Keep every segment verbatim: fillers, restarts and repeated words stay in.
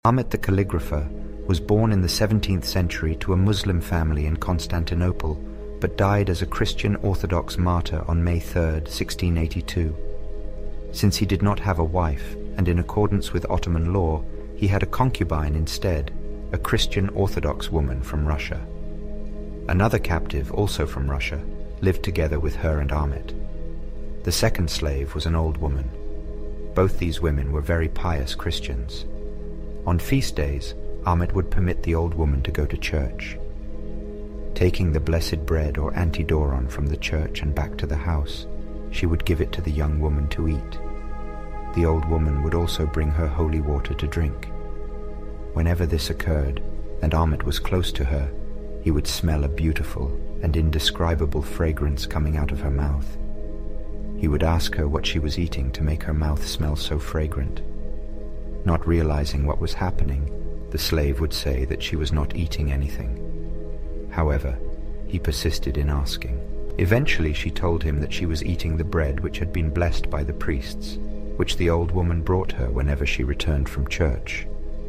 Ahmet the calligrapher was born in the seventeenth century to a Muslim family in Constantinople, but died as a Christian Orthodox martyr on May third, sixteen eighty-two. Since he did not have a wife, and in accordance with Ottoman law, he had a concubine instead, a Christian Orthodox woman from Russia. Another captive, also from Russia, lived together with her and Ahmet. The second slave was an old woman. Both these women were very pious Christians. On feast days, Ahmet would permit the old woman to go to church. Taking the blessed bread or antidoron from the church and back to the house, she would give it to the young woman to eat. The old woman would also bring her holy water to drink. Whenever this occurred, and Ahmet was close to her, he would smell a beautiful and indescribable fragrance coming out of her mouth. He would ask her what she was eating to make her mouth smell so fragrant. Not realizing what was happening, the slave would say that she was not eating anything. However, he persisted in asking. Eventually she told him that she was eating the bread which had been blessed by the priests, which the old woman brought her whenever she returned from church.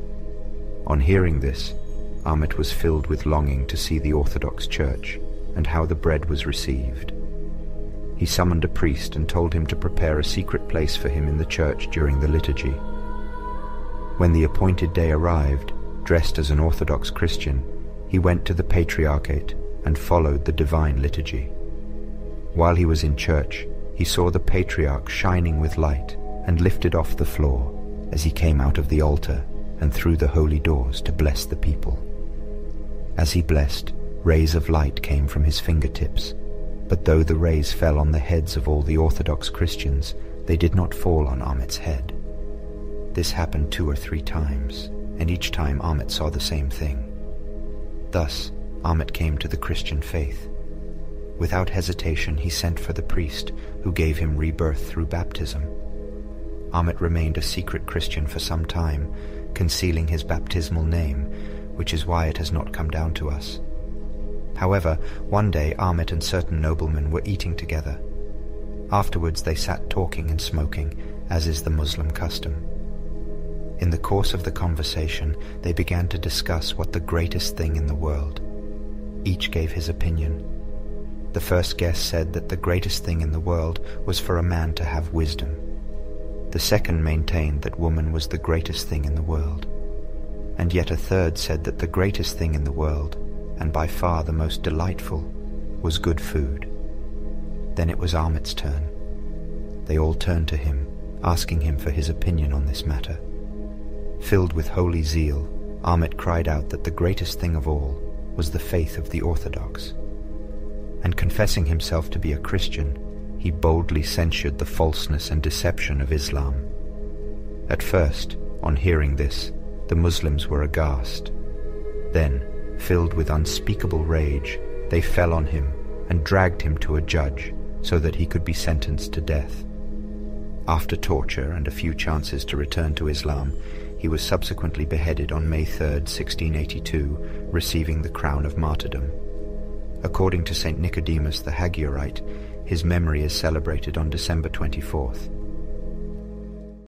On hearing this, Ahmet was filled with longing to see the Orthodox Church and how the bread was received. He summoned a priest and told him to prepare a secret place for him in the church during the liturgy. When the appointed day arrived, dressed as an Orthodox Christian, he went to the Patriarchate and followed the divine liturgy. While he was in church, he saw the Patriarch shining with light and lifted off the floor as he came out of the altar and through the holy doors to bless the people. As he blessed, rays of light came from his fingertips, but though the rays fell on the heads of all the Orthodox Christians, they did not fall on Ahmet's head. This happened two or three times, and each time Ahmet saw the same thing. Thus, Ahmet came to the Christian faith. Without hesitation, he sent for the priest, who gave him rebirth through baptism. Ahmet remained a secret Christian for some time, concealing his baptismal name, which is why it has not come down to us. However, one day Ahmet and certain noblemen were eating together. Afterwards they sat talking and smoking, as is the Muslim custom. In the course of the conversation, they began to discuss what the greatest thing in the world. Each gave his opinion. The first guest said that the greatest thing in the world was for a man to have wisdom. The second maintained that woman was the greatest thing in the world. And yet a third said that the greatest thing in the world, and by far the most delightful, was good food. Then it was Ahmet's turn. They all turned to him, asking him for his opinion on this matter. Filled with holy zeal, Ahmet cried out that the greatest thing of all was the faith of the Orthodox. And confessing himself to be a Christian, he boldly censured the falseness and deception of Islam. At first, on hearing this, the Muslims were aghast. Then, filled with unspeakable rage, they fell on him and dragged him to a judge so that he could be sentenced to death. After torture and a few chances to return to Islam, he was subsequently beheaded on May third, sixteen eighty-two, receiving the crown of martyrdom. According to Saint Nicodemus the Hagiorite, his memory is celebrated on December twenty-fourth.